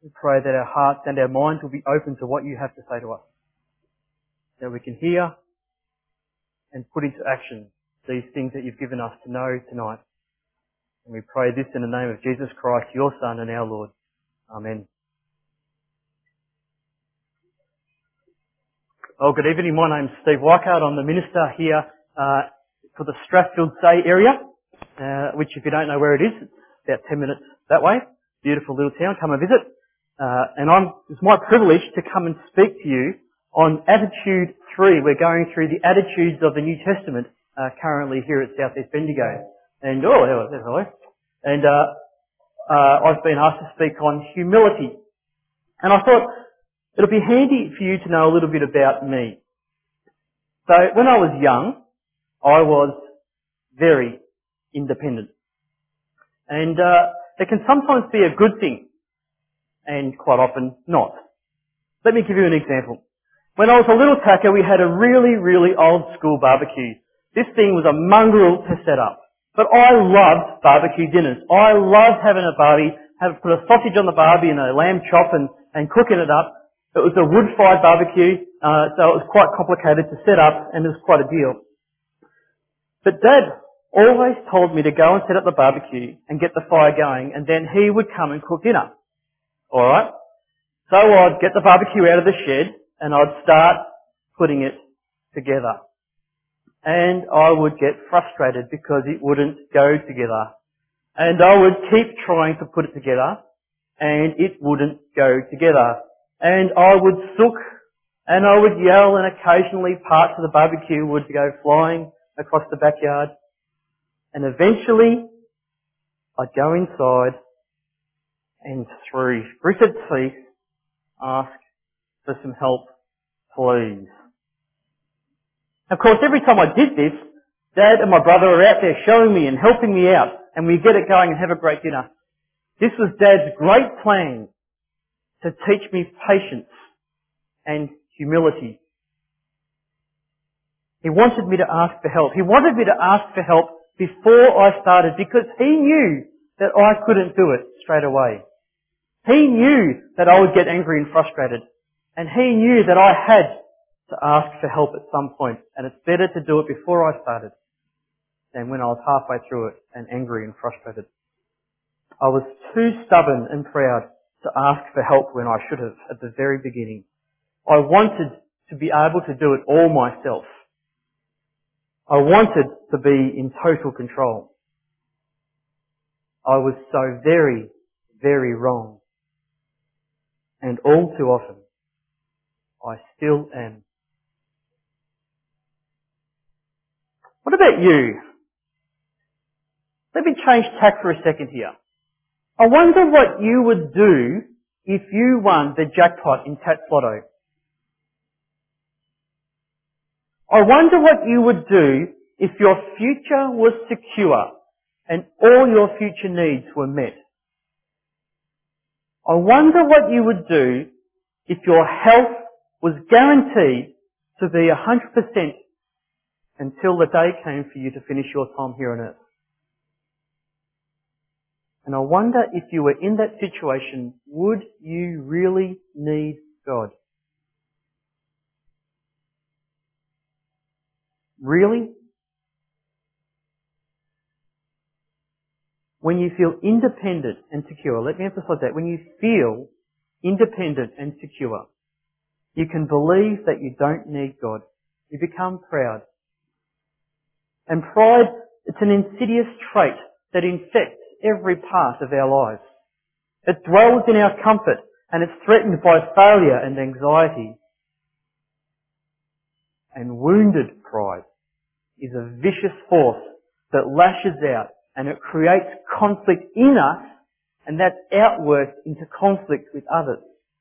We pray that our hearts and our minds will be open to what you have to say to us. That we can hear and put into action these things that you've given us to know tonight. And we pray this in the name of Jesus Christ, your Son and our Lord. Amen. Oh, good evening. My name's Steve Weichard. I'm the minister here for the Strathfield Say area, which if you don't know where it is, it's about 10 minutes that way. Beautiful little town. Come and visit. And it's my privilege to come and speak to you on Attitude 3. We're going through the attitudes of the New Testament currently here at South East Bendigo. And, hello. And I've been asked to speak on humility. And I thought it'll be handy for you to know a little bit about me. So when I was young, I was very independent. And it can sometimes be a good thing, and quite often not. Let me give you an example. When I was a little tacker, we had a really, really old school barbecue. This thing was a mongrel to set up. But I loved barbecue dinners. I loved having a barbie, put a sausage on the barbie and a lamb chop and cooking it up. It was a wood-fired barbecue, so it was quite complicated to set up and it was quite a deal. But Dad always told me to go and set up the barbecue and get the fire going, and then he would come and cook dinner. Alright? So I'd get the barbecue out of the shed and I'd start putting it together. And I would get frustrated because it wouldn't go together. And I would keep trying to put it together and it wouldn't go together. And I would sook and I would yell, and occasionally parts of the barbecue would go flying across the backyard. And eventually I'd go inside and through gritted teeth ask for some help, please. Of course, every time I did this, Dad and my brother were out there showing me and helping me out, and we'd get it going and have a great dinner. This was Dad's great plan to teach me patience and humility. He wanted me to ask for help. He wanted me to ask for help before I started because he knew that I couldn't do it straight away. He knew that I would get angry and frustrated, and he knew that I had to ask for help at some point, and it's better to do it before I started than when I was halfway through it and angry and frustrated. I was too stubborn and proud to ask for help when I should have at the very beginning. I wanted to be able to do it all myself. I wanted to be in total control. I was so very, very wrong. And all too often, I still am. What about you? Let me change tack for a second here. I wonder what you would do if you won the jackpot in Tats Lotto. I wonder what you would do if your future was secure and all your future needs were met. I wonder what you would do if your health was guaranteed to be 100% until the day came for you to finish your time here on earth. And I wonder if you were in that situation, would you really need God? Really? When you feel independent and secure, let me emphasize that, when you feel independent and secure, you can believe that you don't need God. You become proud. And pride, it's an insidious trait that infects every part of our lives. It dwells in our comfort and it's threatened by failure and anxiety. And wounded pride is a vicious force that lashes out and it creates conflict in us, and that's outworked into conflict with others.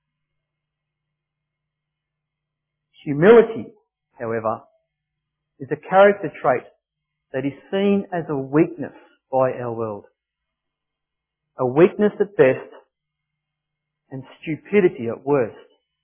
Humility, however, is a character trait that is seen as a weakness by our world. A weakness at best and stupidity at worst.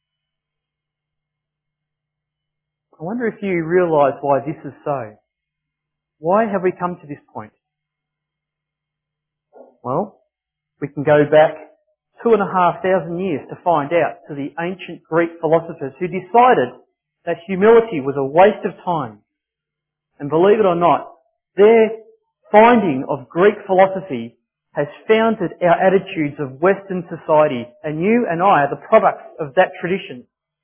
I wonder if you realise why this is so. Why have we come to this point? Well, we can go back 2,500 years to find out, to the ancient Greek philosophers who decided that humility was a waste of time. And believe it or not, their finding of Greek philosophy has founded our attitudes of Western society, and you and I are the products of that tradition.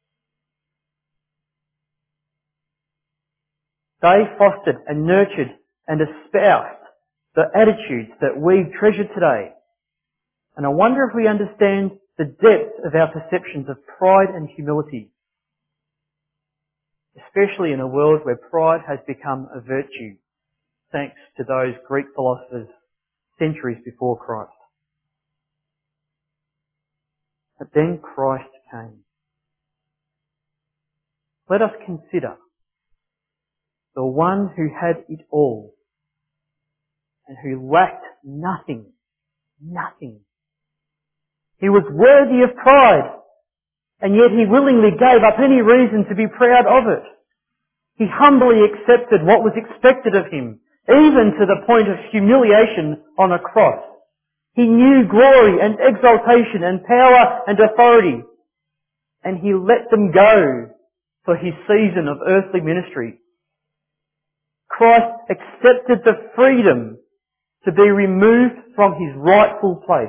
They fostered and nurtured and espoused the attitudes that we treasure today. And I wonder if we understand the depth of our perceptions of pride and humility, especially in a world where pride has become a virtue, thanks to those Greek philosophers centuries before Christ. But then Christ came. Let us consider the one who had it all and who lacked nothing. Nothing. He was worthy of pride, and yet he willingly gave up any reason to be proud of it. He humbly accepted what was expected of him, even to the point of humiliation on a cross. He knew glory and exaltation and power and authority, and he let them go for his season of earthly ministry. Christ accepted the freedom to be removed from his rightful place.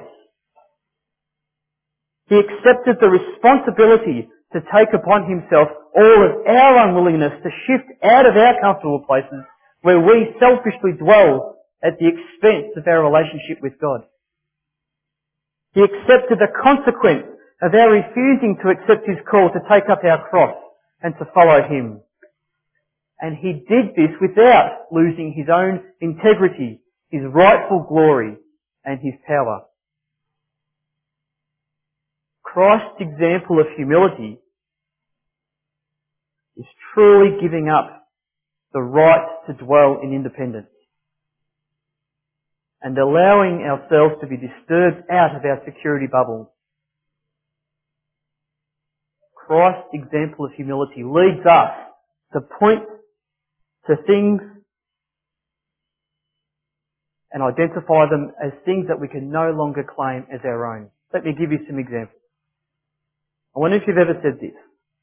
He accepted the responsibility to take upon himself all of our unwillingness to shift out of our comfortable places where we selfishly dwell at the expense of our relationship with God. He accepted the consequence of our refusing to accept his call to take up our cross and to follow him. And he did this without losing his own integrity, his rightful glory, and his power. Christ's example of humility is truly giving up the right to dwell in independence and allowing ourselves to be disturbed out of our security bubble. Christ's example of humility leads us to point to things and identify them as things that we can no longer claim as our own. Let me give you some examples. I wonder if you've ever said this.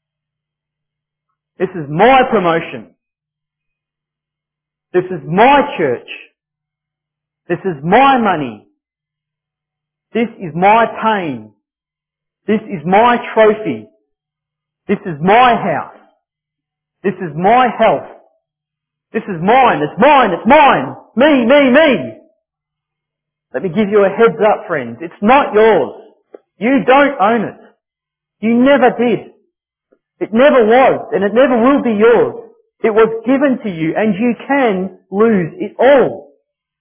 This is my promotion. This is my church. This is my money. This is my pain. This is my trophy. This is my house. This is my health. This is mine. It's mine. It's mine. Me, me, me. Let me give you a heads up, friends. It's not yours. You don't own it. You never did. It never was, and it never will be yours. It was given to you, and you can lose it all.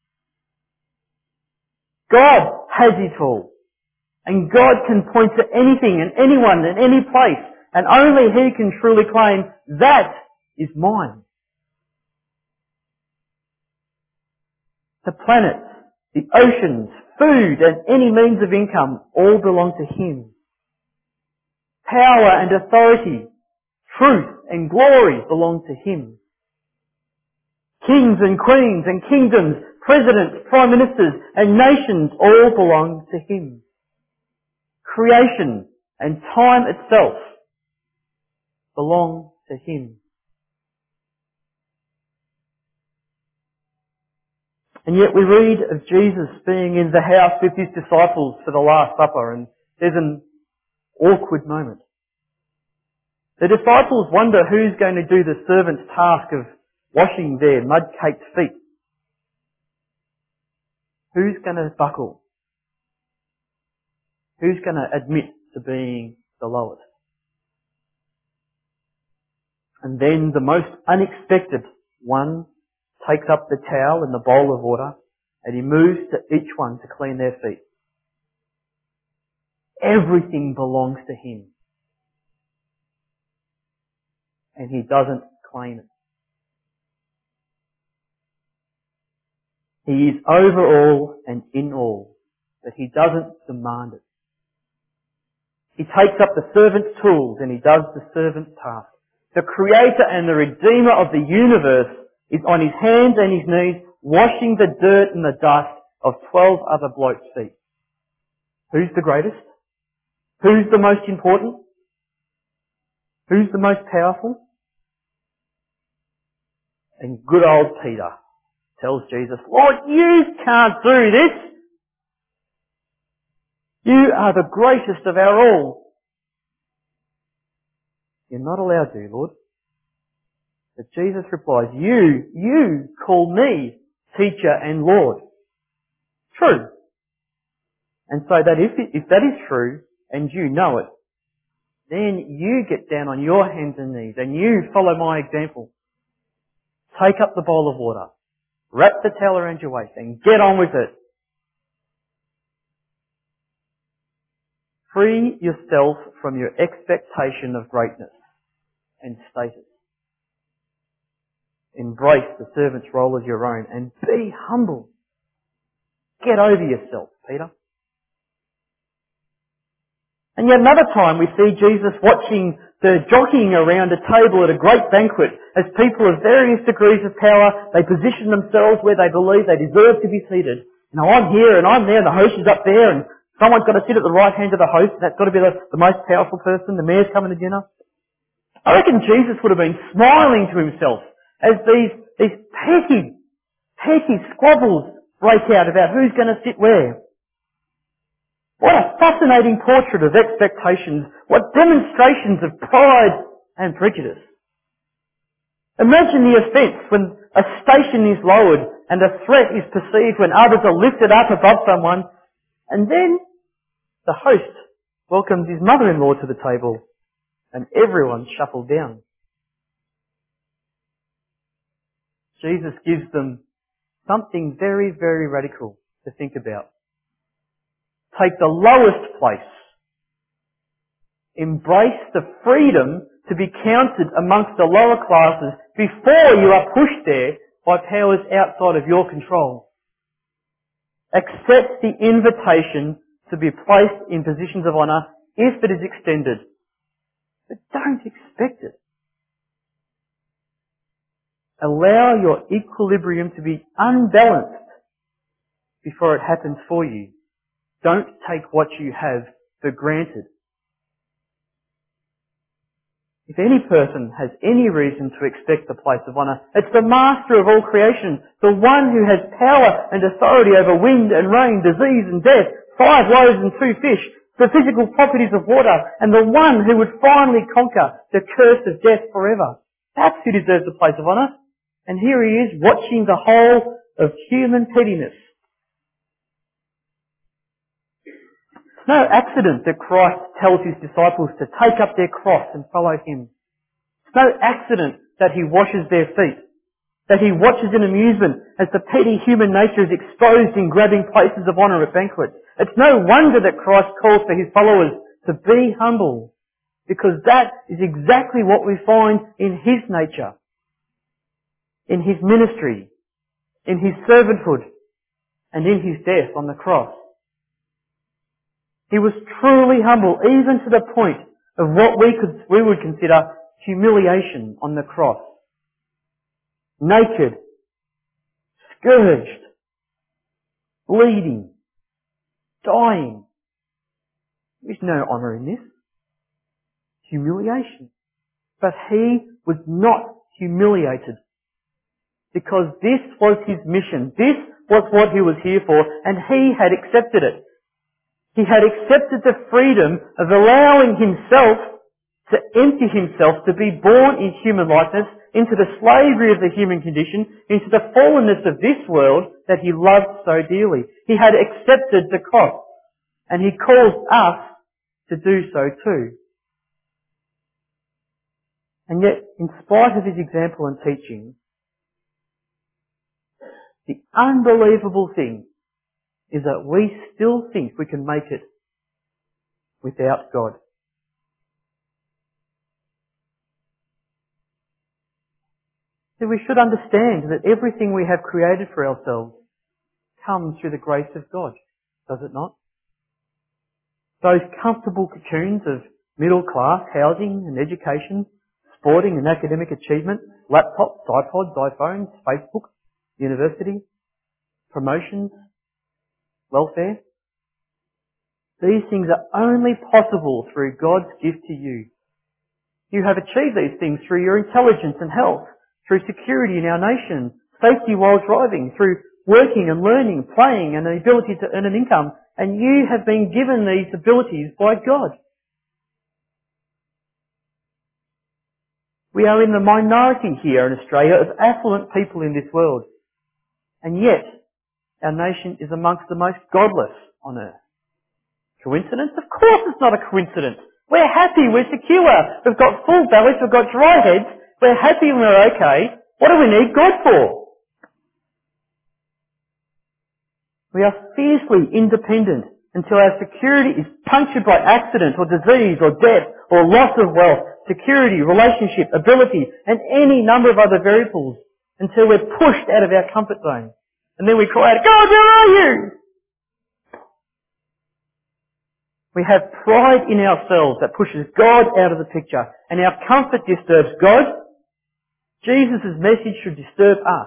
God has it all. And God can point to anything and anyone and any place, and only He can truly claim, that is mine. The planets, the oceans, food, and any means of income all belong to Him. Power and authority, truth and glory belong to Him. Kings and queens and kingdoms, presidents, prime ministers and nations all belong to Him. Creation and time itself belong to Him. And yet we read of Jesus being in the house with His disciples for the Last Supper, and there's an awkward moment. The disciples wonder who's going to do the servant's task of washing their mud-caked feet. Who's going to buckle? Who's going to admit to being the lowest? And then the most unexpected one takes up the towel and the bowl of water, and he moves to each one to clean their feet. Everything belongs to him. And he doesn't claim it. He is over all and in all, but he doesn't demand it. He takes up the servant's tools and he does the servant's task. The Creator and the Redeemer of the universe is on his hands and his knees washing the dirt and the dust of 12 other blokes' feet. Who's the greatest? Who's the most important? Who's the most powerful? And good old Peter tells Jesus, Lord, you can't do this. You are the greatest of our all. You're not allowed to, Lord. But Jesus replies, you call me teacher and Lord. True. And so that if that is true, and you know it, then you get down on your hands and knees and you follow my example. Take up the bowl of water, wrap the towel around your waist and get on with it. Free yourself from your expectation of greatness and status. Embrace the servant's role as your own and be humble. Get over yourself, Peter. And yet another time we see Jesus watching the jockeying around a table at a great banquet as people of various degrees of power, they position themselves where they believe they deserve to be seated. You know, I'm here and I'm there, and the host is up there, and someone's got to sit at the right hand of the host. That's got to be the most powerful person. The mayor's coming to dinner. I reckon Jesus would have been smiling to himself as these petty squabbles break out about who's going to sit where. What a fascinating portrait of expectations. What demonstrations of pride and prejudice. Imagine the offence when a station is lowered and a threat is perceived when others are lifted up above someone, and then the host welcomes his mother-in-law to the table and everyone's shuffled down. Jesus gives them something very, very radical to think about. Take the lowest place. Embrace the freedom to be counted amongst the lower classes before you are pushed there by powers outside of your control. Accept the invitation to be placed in positions of honour if it is extended. But don't expect it. Allow your equilibrium to be unbalanced before it happens for you. Don't take what you have for granted. If any person has any reason to expect the place of honour, it's the master of all creation, the one who has power and authority over wind and rain, disease and death, 5 loaves and 2 fish, the physical properties of water, and the one who would finally conquer the curse of death forever. That's who deserves the place of honour. And here he is watching the whole of human pettiness. It's no accident that Christ tells his disciples to take up their cross and follow him. It's no accident that he washes their feet, that he watches in amusement as the petty human nature is exposed in grabbing places of honour at banquets. It's no wonder that Christ calls for his followers to be humble, because that is exactly what we find in his nature, in his ministry, in his servanthood, and in his death on the cross. He was truly humble, even to the point of what we would consider humiliation on the cross. Naked, scourged, bleeding, dying. There's no honour in this. Humiliation. But he was not humiliated, because this was his mission. This was what he was here for, and he had accepted it. He had accepted the freedom of allowing himself to empty himself, to be born in human likeness, into the slavery of the human condition, into the fallenness of this world that he loved so dearly. He had accepted the cost, and he calls us to do so too. And yet, in spite of his example and teaching, the unbelievable thing is that we still think we can make it without God. So we should understand that everything we have created for ourselves comes through the grace of God, does it not? Those comfortable cocoons of middle class housing and education, sporting and academic achievement, laptops, iPods, iPhones, Facebook, university, promotions, welfare. These things are only possible through God's gift to you. You have achieved these things through your intelligence and health, through security in our nation, safety while driving, through working and learning, playing, and the ability to earn an income. And you have been given these abilities by God. We are in the minority here in Australia of affluent people in this world. And yet, our nation is amongst the most godless on earth. Coincidence? Of course it's not a coincidence. We're happy, we're secure, we've got full bellies, we've got dry heads, we're happy and we're okay. What do we need God for? We are fiercely independent until our security is punctured by accident or disease or death or loss of wealth, security, relationship, ability, and any number of other variables until we're pushed out of our comfort zone. And then we cry out, God, where are you? We have pride in ourselves that pushes God out of the picture, and our comfort disturbs God. Jesus' message should disturb us.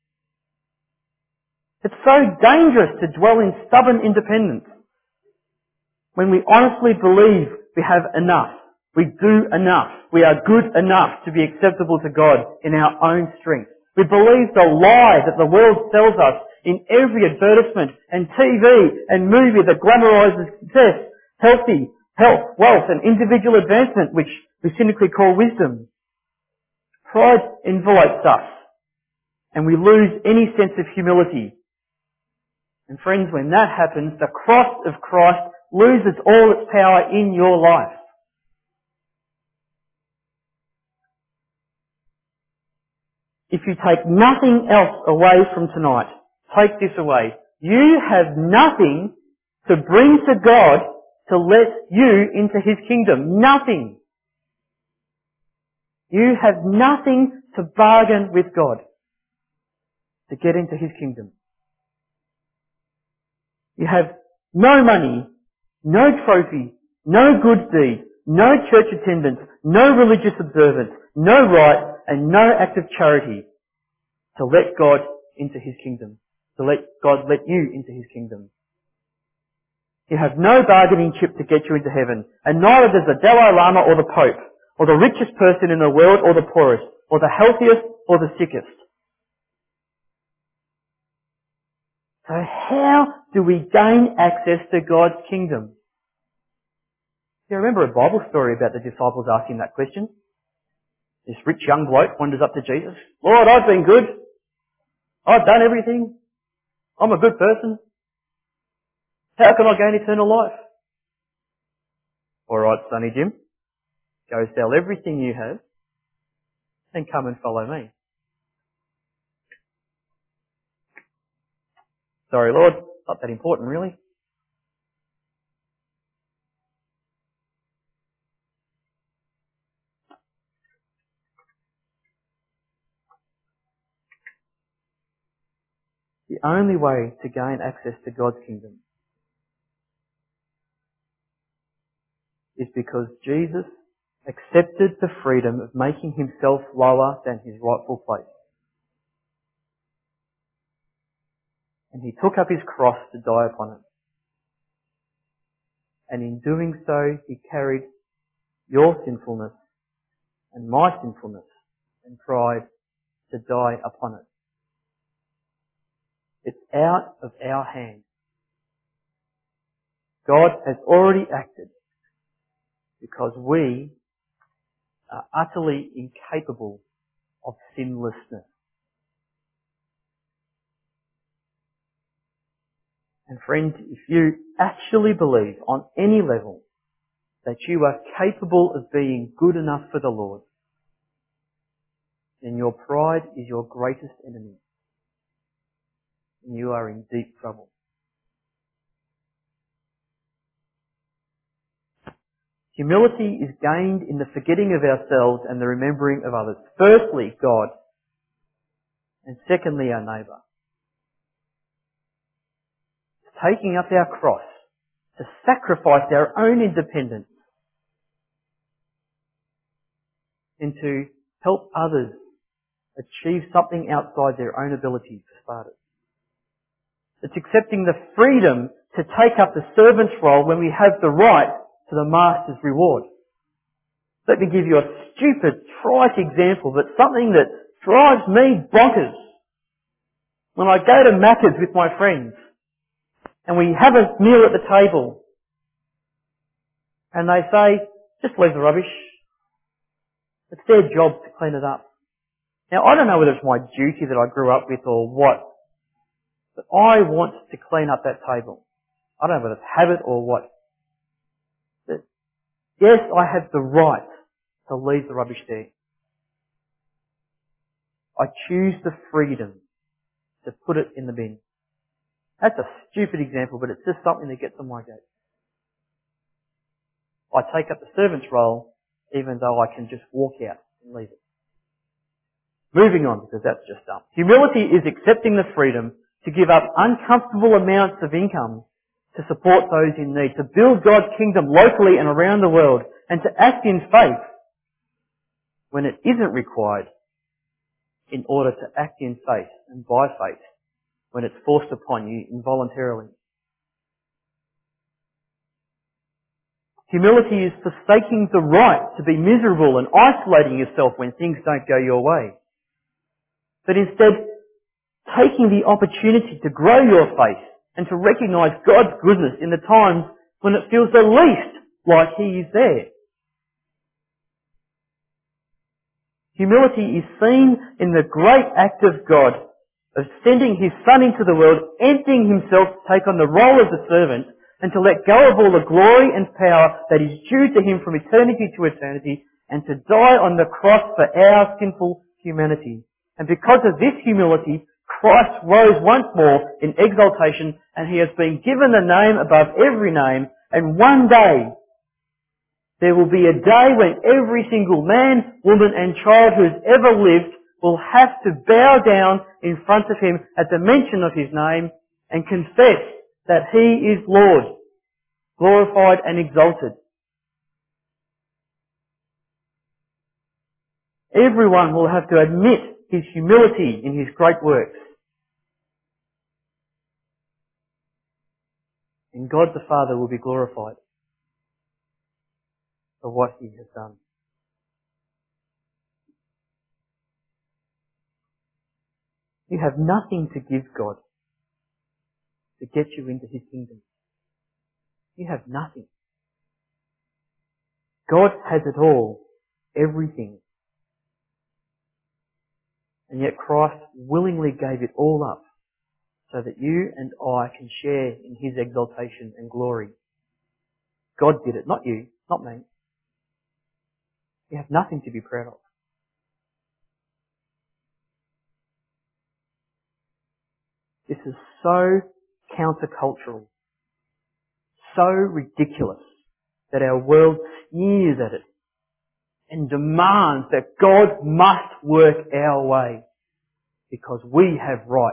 It's so dangerous to dwell in stubborn independence when we honestly believe we have enough, we do enough, we are good enough to be acceptable to God in our own strength. We believe the lie that the world sells us in every advertisement and TV and movie that glamorises success, health, wealth and individual advancement, which we cynically call wisdom. Pride envelopes us and we lose any sense of humility. And friends, when that happens, the cross of Christ loses all its power in your life. If you take nothing else away from tonight, take this away. You have nothing to bring to God to let you into His kingdom. Nothing. You have nothing to bargain with God to get into His kingdom. You have no money, no trophy, no good deed, no church attendance, no religious observance, no rite, and no act of charity to let God into His kingdom, to let God let you into His kingdom. You have no bargaining chip to get you into heaven, and neither does the Dalai Lama or the Pope, or the richest person in the world or the poorest, or the healthiest or the sickest. So how do we gain access to God's kingdom? You remember a Bible story about the disciples asking that question? This rich young bloke wanders up to Jesus. Lord, I've been good. I've done everything. I'm a good person. How can I gain eternal life? All right, Sonny Jim. Go sell everything you have and come and follow me. Sorry, Lord. Not that important, really. The only way to gain access to God's kingdom is because Jesus accepted the freedom of making Himself lower than His rightful place. And He took up His cross to die upon it. And in doing so, He carried your sinfulness and my sinfulness and pride to die upon it. It's out of our hands. God has already acted because we are utterly incapable of sinlessness. And friends, if you actually believe on any level that you are capable of being good enough for the Lord, then your pride is your greatest enemy. And you are in deep trouble. Humility is gained in the forgetting of ourselves and the remembering of others. Firstly, God. And secondly, our neighbour. Taking up our cross to sacrifice our own independence and to help others achieve something outside their own ability for starters. It's accepting the freedom to take up the servant's role when we have the right to the master's reward. Let me give you a stupid, trite example, but something that drives me bonkers. When I go to Macca's with my friends and we have a meal at the table and they say, just leave the rubbish. It's their job to clean it up. Now, I don't know whether it's my duty that I grew up with or what, but I want to clean up that table. I don't know whether it's habit or what. But yes, I have the right to leave the rubbish there. I choose the freedom to put it in the bin. That's a stupid example, but it's just something that gets on my goat. I take up the servant's role even though I can just walk out and leave it. Moving on, because that's just dumb. Humility is accepting the freedom to give up uncomfortable amounts of income to support those in need, to build God's kingdom locally and around the world, and to act in faith when it isn't required in order to act in faith and by faith when it's forced upon you involuntarily. Humility is forsaking the right to be miserable and isolating yourself when things don't go your way, but instead taking the opportunity to grow your faith and to recognise God's goodness in the times when it feels the least like He is there. Humility is seen in the great act of God of sending His Son into the world, emptying Himself to take on the role of the servant and to let go of all the glory and power that is due to Him from eternity to eternity and to die on the cross for our sinful humanity. And because of this humility, Christ rose once more in exaltation and He has been given the name above every name, and one day there will be a day when every single man, woman and child who has ever lived will have to bow down in front of Him at the mention of His name and confess that He is Lord, glorified and exalted. Everyone will have to admit His humility in His great works. And God the Father will be glorified for what He has done. You have nothing to give God to get you into His kingdom. You have nothing. God has it all, everything. And yet Christ willingly gave it all up so that you and I can share in His exaltation and glory. God did it, not you, not me. You have nothing to be proud of. This is so countercultural, so ridiculous that our world sneers at it and demands that God must work our way because we have rights.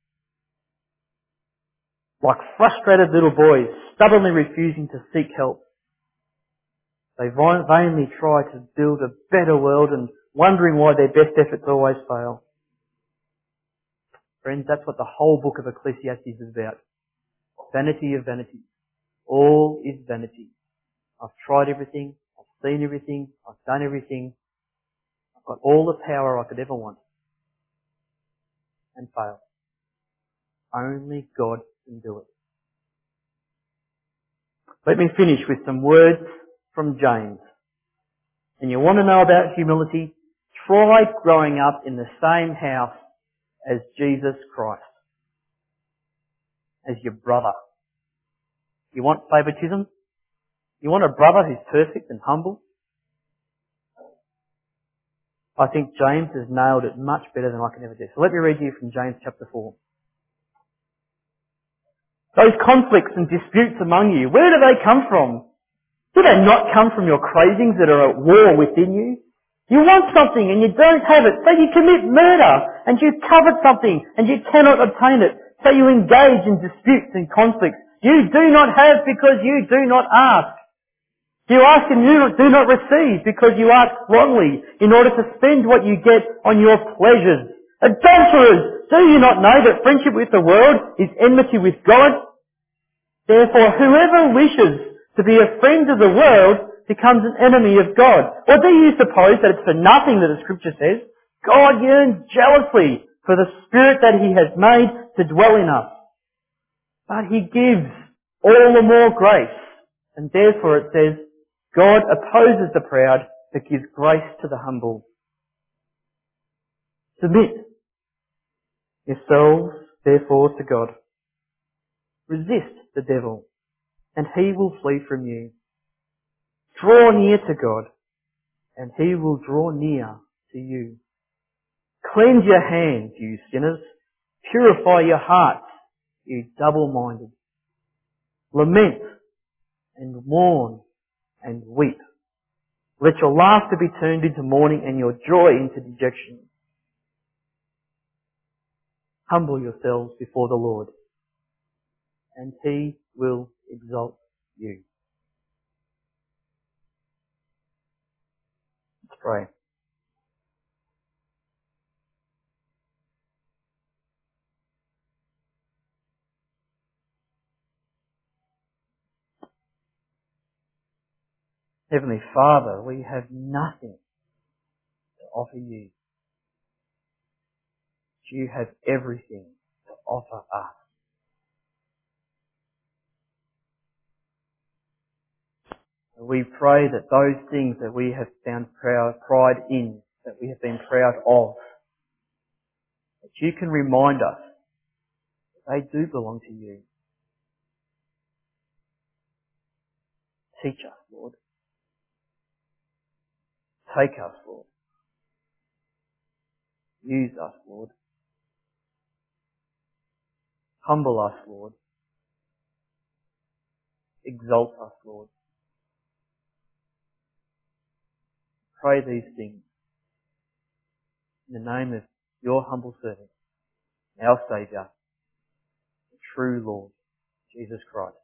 Like frustrated little boys stubbornly refusing to seek help. They vainly try to build a better world and wondering why their best efforts always fail. Friends, that's what the whole book of Ecclesiastes is about. Vanity of vanities. All is vanity. I've tried everything. I've seen everything. I've done everything. I've got all the power I could ever want. And fail. Only God can do it. Let me finish with some words from James. And you want to know about humility? Try growing up in the same house as Jesus Christ. As your brother. You want favoritism? You want a brother who's perfect and humble? I think James has nailed it much better than I can ever do. So let me read you from James chapter 4. Those conflicts and disputes among you, where do they come from? Do they not come from your cravings that are at war within you? You want something and you don't have it, so you commit murder, and you covet something and you cannot obtain it, so you engage in disputes and conflicts. You do not have because you do not ask. You ask and you do not receive because you ask wrongly in order to spend what you get on your pleasures. Adulterers, do you not know that friendship with the world is enmity with God? Therefore, whoever wishes to be a friend of the world becomes an enemy of God. Or do you suppose that it's for nothing that the Scripture says, God yearns jealously for the Spirit that He has made to dwell in us. But He gives all the more grace. And therefore it says, God opposes the proud, but gives grace to the humble. Submit yourselves, therefore, to God. Resist the devil, and he will flee from you. Draw near to God, and He will draw near to you. Cleanse your hands, you sinners. Purify your hearts, you double-minded. Lament and mourn and weep. Let your laughter be turned into mourning and your joy into dejection. Humble yourselves before the Lord, and He will exalt you. Let's pray. Heavenly Father, we have nothing to offer you. You have everything to offer us. We pray that those things that we have found pride in, that we have been proud of, that you can remind us that they do belong to you. Teach us, Lord. Take us, Lord. Use us, Lord. Humble us, Lord. Exalt us, Lord. Pray these things in the name of your humble servant, our Saviour, the true Lord, Jesus Christ.